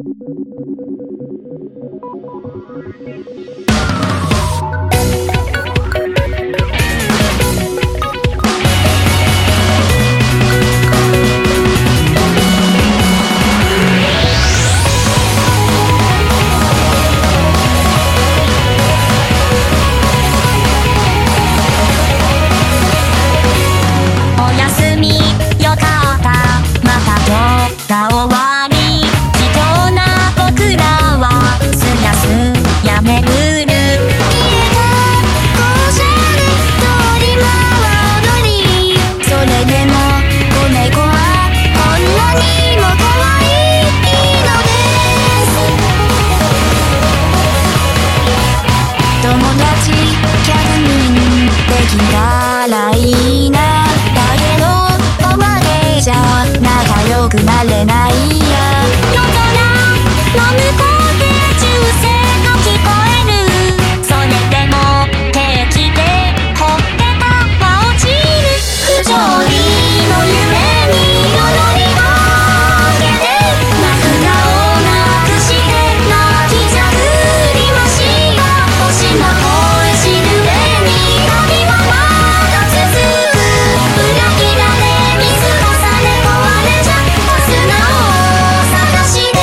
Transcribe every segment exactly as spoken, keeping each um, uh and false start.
なれないや夜空の向こうで銃声が聞こえるそれでも平気でほっぺたは落ちる不条理の夢に踊りかけて泣く顔なくして泣きじゃくりましが星の声しるべに旅はまだ続く裏切られ見透かされ壊れちゃ素直探して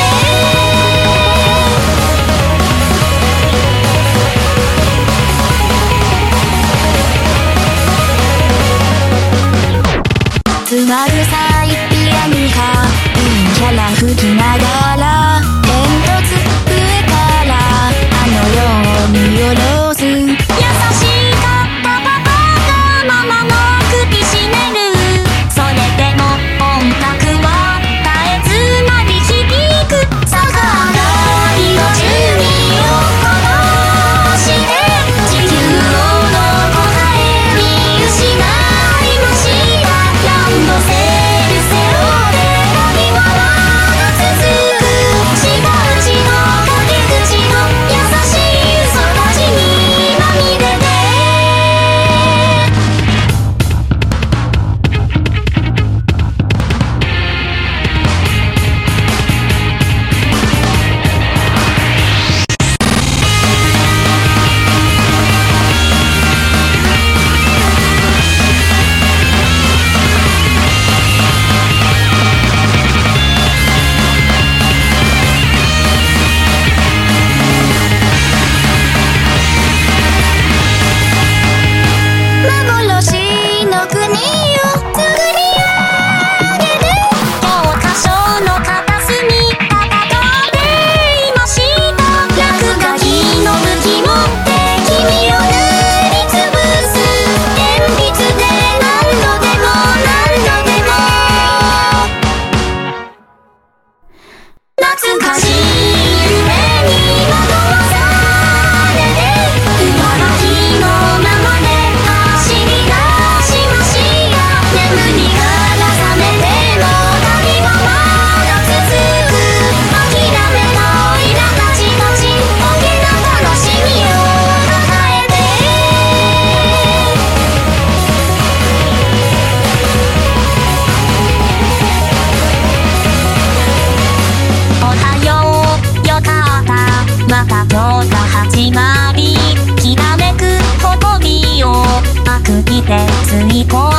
つまるさいピアニカいいキャラ吹きながら煙突上からあのように下ろす優しかったパパがママの首絞めるそれでも音楽は絶えず鳴り響く逆上がりの住人を殺して地球をどこかへ見失いましたランドセル背負って旅はまだ続く違う血の陰口の優しい嘘たちにまみれて幻の国を作り上げて教科書の片隅戦っていました落書きの武器持って君を塗りつぶす鉛筆で何度でも何度でも懐かしい夢に惑わされて茨城のままで走り出しました眠りから覚めても旅はまだ続く諦めの苛立ちたち大きな悲しみを抱えておはようよかったまた今日が始まりきらめく誇りをあくびで吸い込